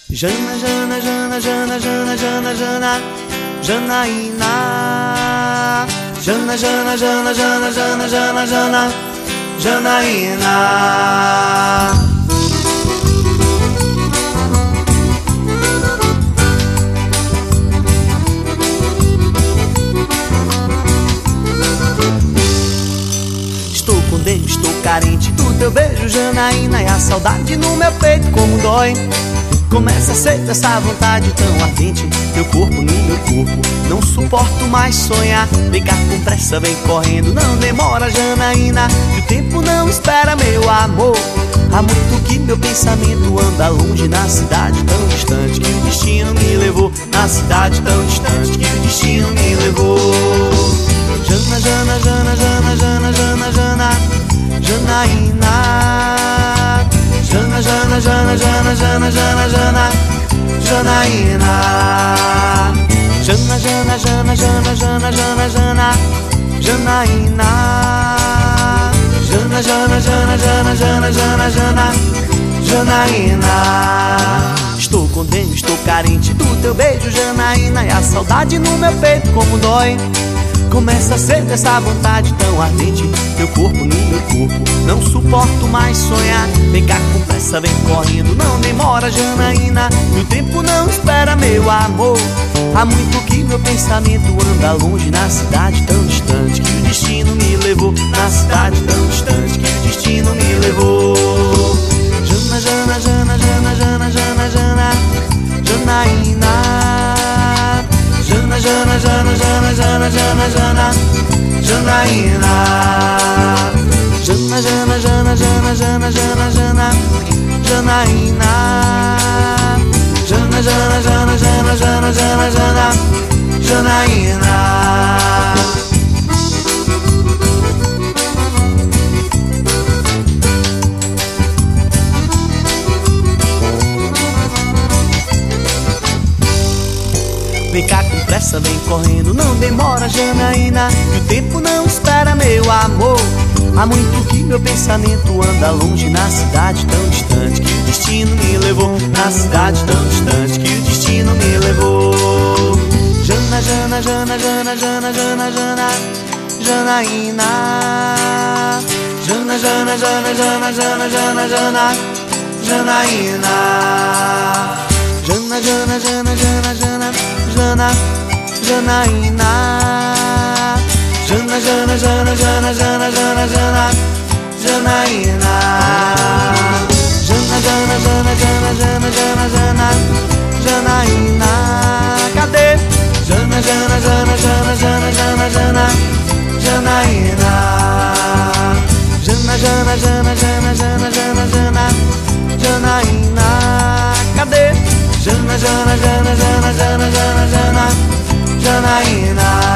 Jana, Jana, Jana, Jana, Jana, Jana, Jana, Janaína. Jana, Jana, Jana, Jana, Jana, Jana, Jana, Janaína. Estou com Deus, estou carente do teu beijo, Janaína. E a saudade no meu peito como dói. Começa a ser essa vontade tão ardente, teu corpo no meu corpo, não suporto mais sonhar. Vem cá com pressa, vem correndo, não demora, Janaína, que o tempo não espera, meu amor. Há muito que meu pensamento anda longe, na cidade tão distante que o destino me levou. Na cidade tão distante que o destino me levou. Jana, Jana, Jana, Jana, Jana, Jana, Jana, Janaína. Jana, Jana, Jana, Jana, Jana, Jana, Jana, Janaína. Jana, Jana, Jana, Jana, Jana, Jana, Jana, Janaína. Jana, Jana, Jana, Jana, Jana, Jana, Jana, Janaína. Estou com Deus, estou carente do teu beijo, Janaína. E a saudade no meu peito como dói. Começa a ser essa vontade tão ardente, teu corpo no meu corpo, não suporto mais sonhar. Vem cá com pressa, vem correndo, não demora, Janaína, e o tempo não espera, meu amor. Há muito que meu pensamento anda longe, na cidade tão distante que o destino me levou. Na cidade tão distante que o destino me levou. Jana, Jana, Jana, Jana, Jana, Jana, Jana, Janaína. Jana, Jana, Jana, Jana, Jana, Jana, Jana, Janaína. Jana, Jana, Jana, Jana, Jana, Jana, Jana, Janaína. Jana, Jana, Jana, Jana, Jana, Jana, Jana, Janaína. Vem cá com pressa, vem correndo, não demora, Janaína, que o tempo não espera, meu amor. Há muito que meu pensamento anda longe, na cidade tão distante que o destino me levou. Na cidade tão distante que o destino me levou. Jana, Jana, Jana, Jana, Jana, Jana, Jana, Janaína. Jana, Jana, Jana, Jana, Jana, Jana, Jana, Janaína. Jana, Jana, Jana, Jana, Jana, Jana, Janaína. Jana, Jana, Jana, Jana, Jana, Jana, Jana, Janaína. Jana, Jana, Jana, Jana, Jana, Jana, Jana, Janaína. Cadê? Jana, Jana, Jana, Jana, Jana, Jana, Jana, Janaína. Jana, Jana, Jana, Jana, Jana, Jana, Jana, Janaína. Cadê? Jana, Jana, Jana, Jana, Jana, Jana, Jana, Janaína.